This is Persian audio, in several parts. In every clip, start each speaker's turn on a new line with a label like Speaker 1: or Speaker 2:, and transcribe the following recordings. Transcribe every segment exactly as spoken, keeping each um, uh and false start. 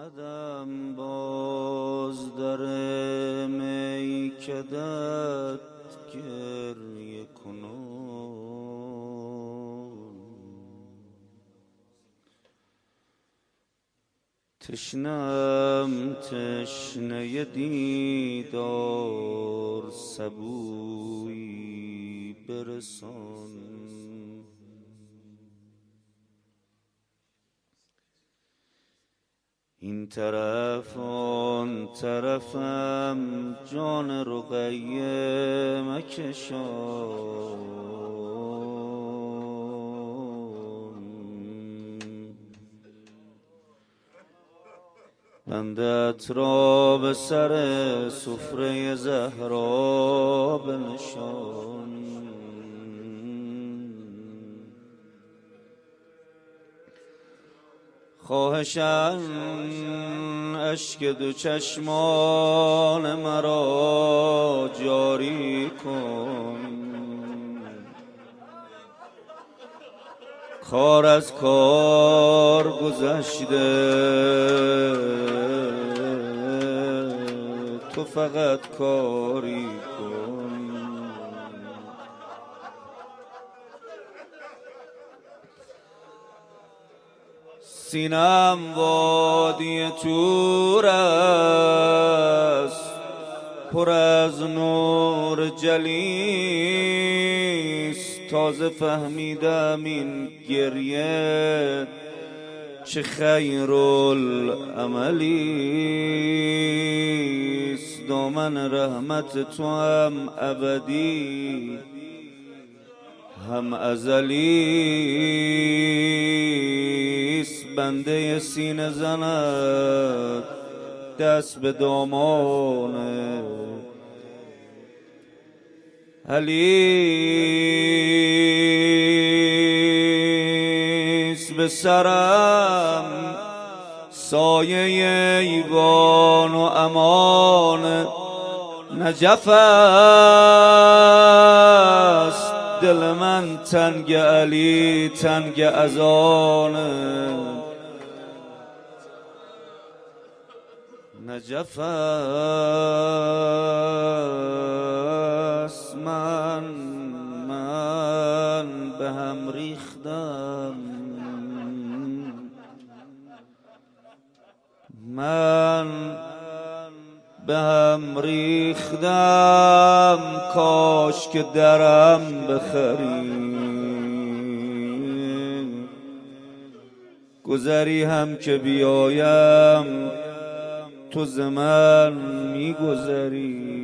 Speaker 1: آمدم باز در میکدت گریه کنون، تشنم تشنه دیدار سبویی برسان. این طرف آن طرفم جان رقیه مکشان، بندت را به سر سفره زهرا بنشان. خواهشاً اشک دو چشمان مرا جاری کن، کار از کار گذشته تو فقط کاری کن. سینم وادی تور است، پر از نور جلیست. تازه فهمیدم این گریه چه خیرالعملیست. دامن رحمت تو هم ابدی هم ازلیست. بنده سینه زند دست به دامان علیست. به سرم سایه ایوان و امان نجف است. دل من تنگ علی تنگ از آن نجف است. من من به هم ریختم، من به هم ریختم. کاش که درم بخری، گذری هم که بیایم تو ز من میگذری.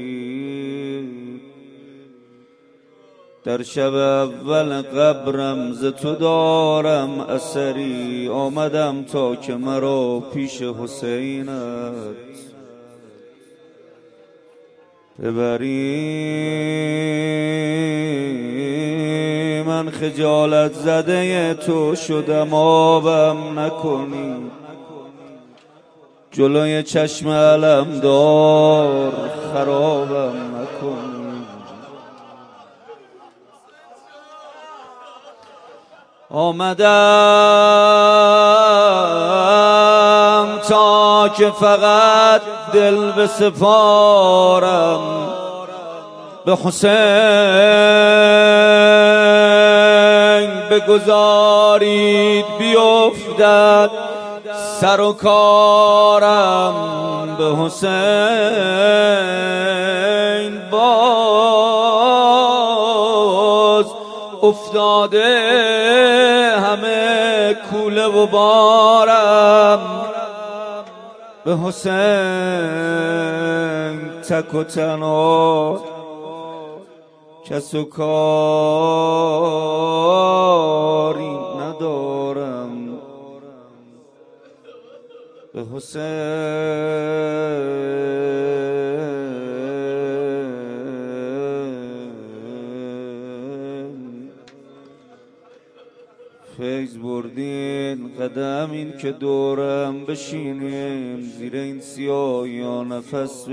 Speaker 1: در شب اول قبرم ز تو دارم اثری. آمدم تا که مرا پیش حسینت ببری. من خجالت زده تو شدم آبم نکنی، جلوی چشم علمدار خرابم نکنی. آمدم تا که فقط دل بسپارم به حسین. بگذارید بیفتد سر و کارم به حسین. باز افتاده همه کوله و بارم به حسین. تک و تنها کس و کاری ندارم به حسین. فیض بردین قدم این که دورم بشینیم، زیر این سیاهی نفس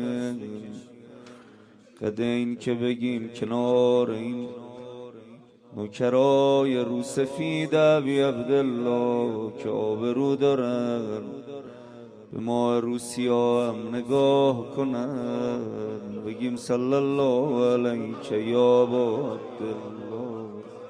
Speaker 1: بکشیم. قد این که بگیم کنار این نوکرای رو سفید ابی عبدالله که آبرو دارن به ما روسیا هم نگاه کنن بگیم صلی الله علیک یا ابا عبدالله.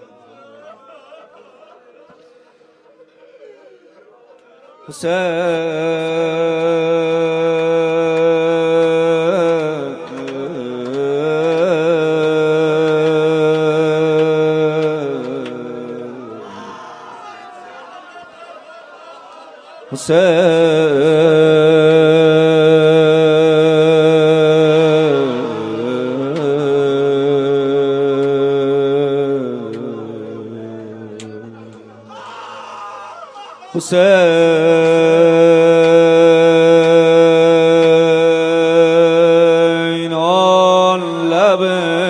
Speaker 1: حسین آن لب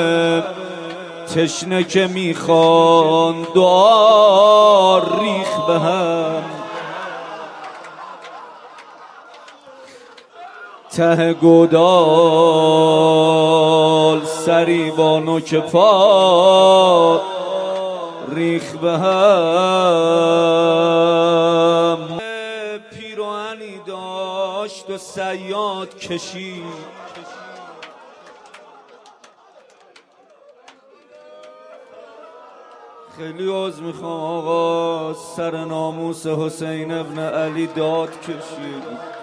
Speaker 1: تشنه که میخوان دعا ریخ به هم، ته گودال سری با نوک پا ریخ به هم. پیراهنی داشت و صیاد کشید، خیلی عذر میخوام آقا، سر ناموس حسین ابن علی داد کشید.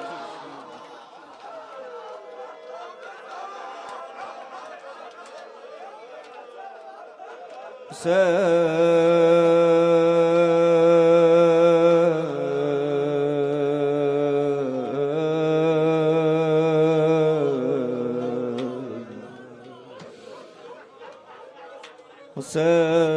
Speaker 1: حسین